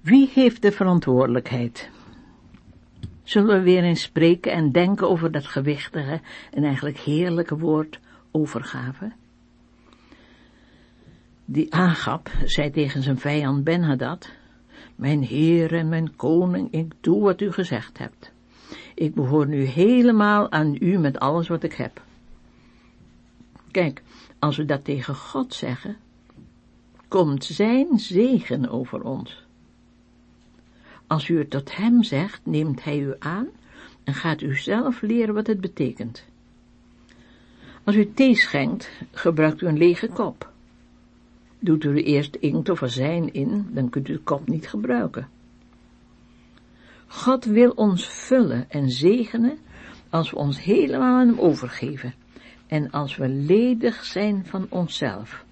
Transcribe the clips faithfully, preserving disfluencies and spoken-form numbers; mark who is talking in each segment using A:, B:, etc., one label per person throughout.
A: Wie heeft de verantwoordelijkheid? Zullen we weer eens spreken en denken over dat gewichtige en eigenlijk heerlijke woord overgave? Die Agab zei tegen zijn vijand Ben-Hadad: mijn Heer en mijn koning, ik doe wat u gezegd hebt. Ik behoor nu helemaal aan u met alles wat ik heb. Kijk, als we dat tegen God zeggen, komt zijn zegen over ons. Als u het tot hem zegt, neemt hij u aan en gaat u zelf leren wat het betekent. Als u thee schenkt, gebruikt u een lege kop. Doet u er eerst inkt of azijn in, dan kunt u de kop niet gebruiken. God wil ons vullen en zegenen als we ons helemaal aan hem overgeven en als we ledig zijn van onszelf.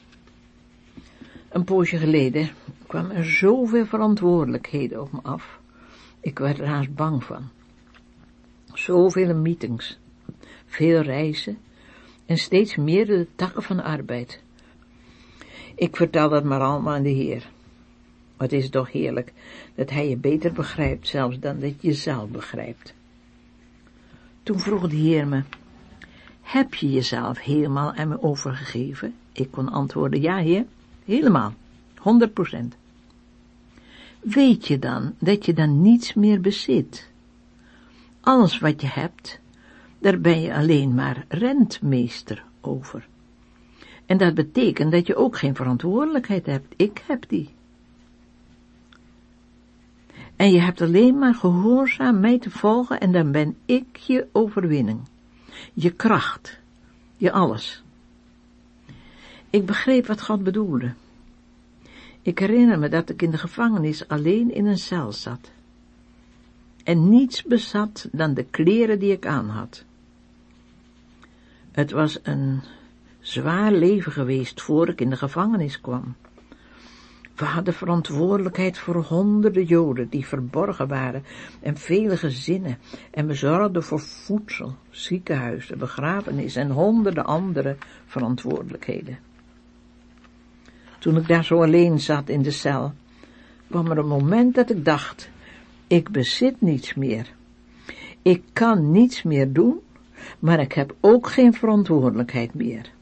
A: Een poosje geleden kwam er zoveel verantwoordelijkheden op me af. Ik werd er haast bang van. Zoveel meetings, veel reizen en steeds meer de takken van arbeid. Ik vertel dat maar allemaal aan de Heer. Het is toch heerlijk dat hij je beter begrijpt zelfs dan dat je zelf begrijpt. Toen vroeg de Heer me: heb je jezelf helemaal aan me overgegeven? Ik kon antwoorden: ja, Heer, helemaal, honderd procent. Weet je dan dat je dan niets meer bezit? Alles wat je hebt, daar ben je alleen maar rentmeester over. En dat betekent dat je ook geen verantwoordelijkheid hebt. Ik heb die. En je hebt alleen maar gehoorzaam mij te volgen en dan ben ik je overwinning. Je kracht. Je alles. Ik begreep wat God bedoelde. Ik herinner me dat ik in de gevangenis alleen in een cel zat. En niets bezat dan de kleren die ik aan had. Het was een zwaar leven geweest voor ik in de gevangenis kwam. We hadden verantwoordelijkheid voor honderden Joden die verborgen waren en vele gezinnen en we zorgden voor voedsel, ziekenhuizen, begrafenis en honderden andere verantwoordelijkheden. Toen ik daar zo alleen zat in de cel, kwam er een moment dat ik dacht: ik bezit niets meer. Ik kan niets meer doen, maar ik heb ook geen verantwoordelijkheid meer.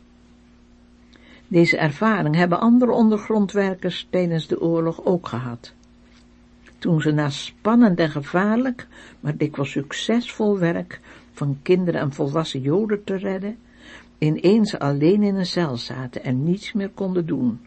A: Deze ervaring hebben andere ondergrondwerkers tijdens de oorlog ook gehad. Toen ze na spannend en gevaarlijk, maar dikwijls succesvol werk van kinderen en volwassen Joden te redden, ineens alleen in een cel zaten en niets meer konden doen.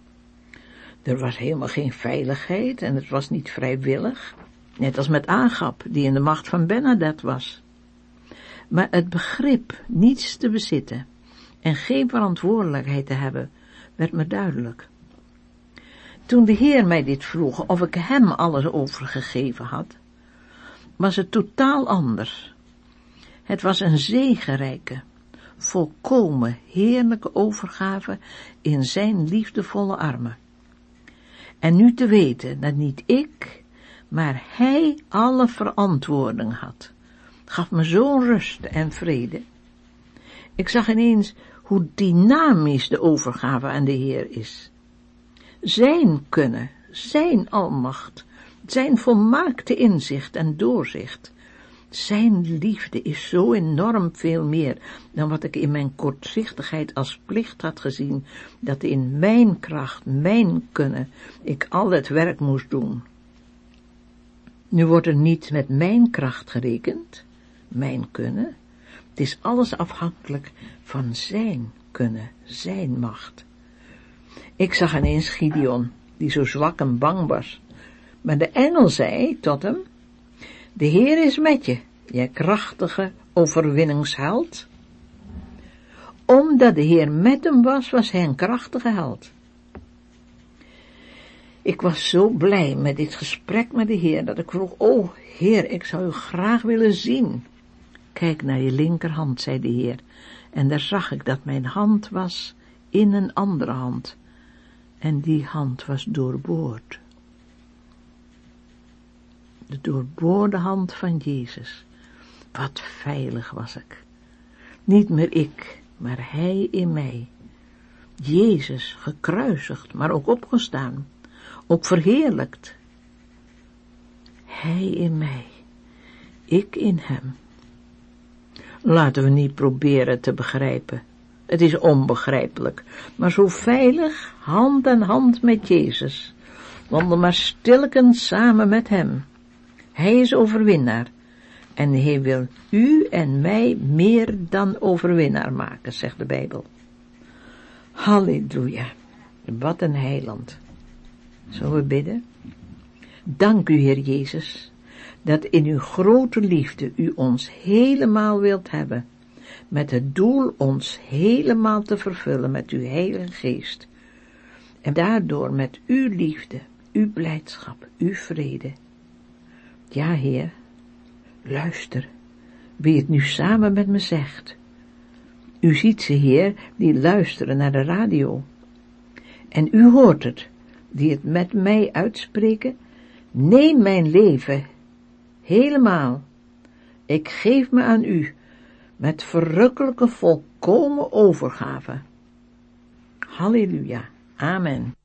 A: Er was helemaal geen veiligheid en het was niet vrijwillig, net als met Agab, die in de macht van Ben-Hadad was. Maar het begrip niets te bezitten en geen verantwoordelijkheid te hebben, werd me duidelijk. Toen de Heer mij dit vroeg, of ik hem alles overgegeven had, was het totaal anders. Het was een zegenrijke, volkomen heerlijke overgave in zijn liefdevolle armen. En nu te weten dat niet ik, maar hij alle verantwoording had, gaf me zo'n rust en vrede. Ik zag ineens hoe dynamisch de overgave aan de Heer is. Zijn kunnen, zijn almacht, zijn volmaakte inzicht en doorzicht. Zijn liefde is zo enorm veel meer dan wat ik in mijn kortzichtigheid als plicht had gezien, dat in mijn kracht, mijn kunnen, ik al het werk moest doen. Nu wordt er niet met mijn kracht gerekend, mijn kunnen. Het is alles afhankelijk van zijn kunnen, zijn macht. Ik zag ineens Gideon, die zo zwak en bang was. Maar de engel zei tot hem: de Heer is met je, jij krachtige overwinningsheld. Omdat de Heer met hem was, was hij een krachtige held. Ik was zo blij met dit gesprek met de Heer, dat ik vroeg: o Heer, ik zou u graag willen zien. Kijk naar je linkerhand, zei de Heer, en daar zag ik dat mijn hand was in een andere hand, en die hand was doorboord. De doorboorde hand van Jezus. Wat veilig was ik. Niet meer ik, maar hij in mij. Jezus gekruisigd, maar ook opgestaan, ook verheerlijkt. Hij in mij, ik in hem. Laten we niet proberen te begrijpen. Het is onbegrijpelijk, maar zo veilig, hand aan hand met Jezus. Wandel maar stilletjes samen met hem. Hij is overwinnaar. En hij wil u en mij meer dan overwinnaar maken, zegt de Bijbel. Halleluja. Wat een heiland. Zullen we bidden? Dank u, Heer Jezus, dat in uw grote liefde u ons helemaal wilt hebben, met het doel ons helemaal te vervullen met uw Heilige Geest. En daardoor met uw liefde, uw blijdschap, uw vrede. Ja, Heer, luister, wie het nu samen met me zegt. U ziet ze, Heer, die luisteren naar de radio. En u hoort het, die het met mij uitspreken. Neem mijn leven, helemaal. Ik geef me aan u, met verrukkelijke volkomen overgave. Halleluja, amen.